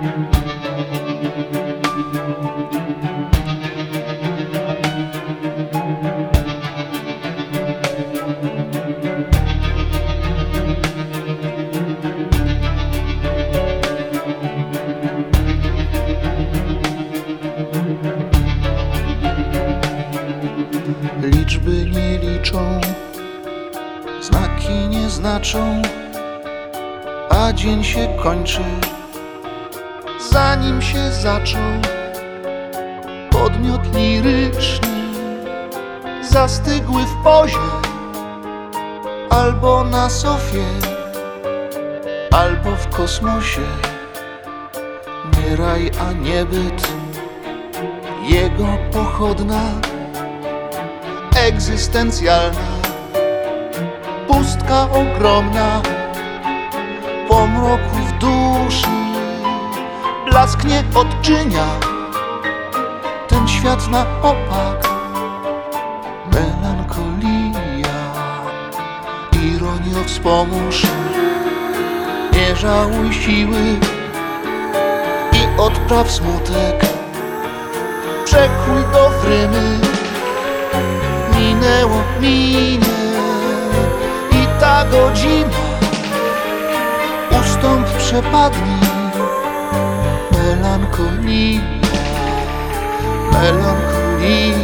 Liczby nie liczą, znaki nie znaczą, a dzień się kończy, zanim się zaczął. Podmiot liryczny zastygły w pozie, albo na sofie, albo w kosmosie. Nie raj, a nie byt, jego pochodna, egzystencjalna pustka ogromna. Po mroku w duszy blask nie odczynia ten świat na opak. Melancholia, ironio wspomóż, nie żałuj siły i odpraw smutek. Przekrój go w rymy, minęło, minie i ta godzina. Ustąp, przepadnij, melancholia, melancholia.